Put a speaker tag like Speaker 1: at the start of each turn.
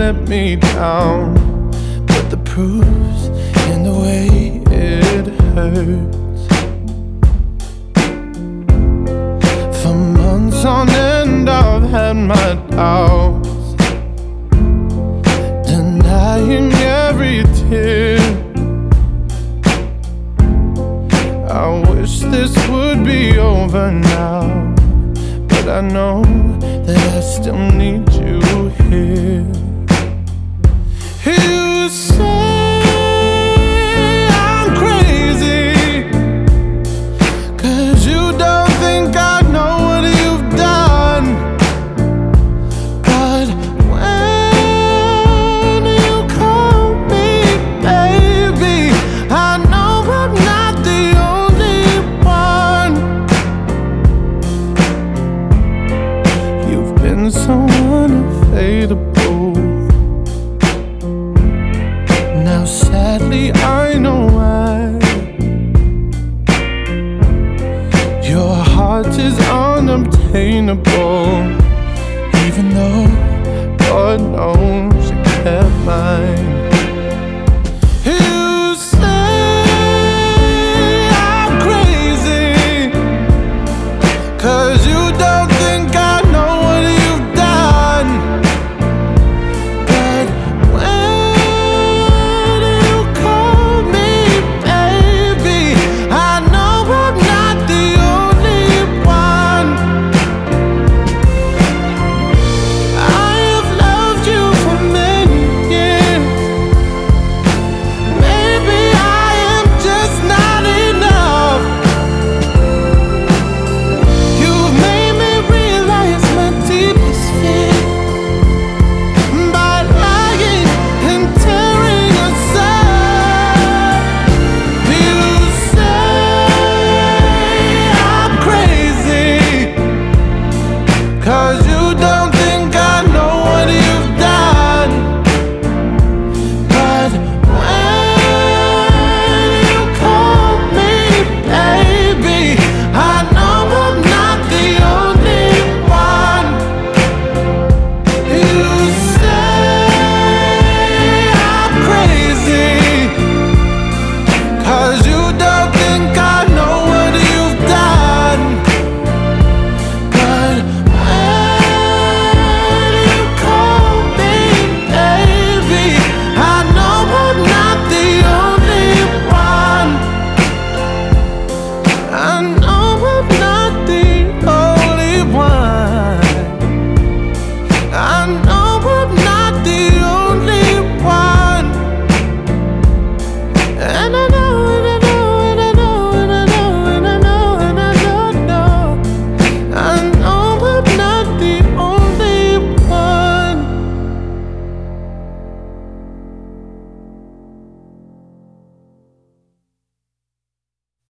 Speaker 1: let me down, but the proof's in the way it hurts. For months on end I've had my doubts, denying every tear. I wish this would be over now, but I know that I still need you here. You say I'm crazy, 'cause you don't think I know what you've done. But when you call me baby, I know I'm not the only one. You've been so unavailable. Now sadly I know why. Your heart is unobtainable, even though God knows you kept mine.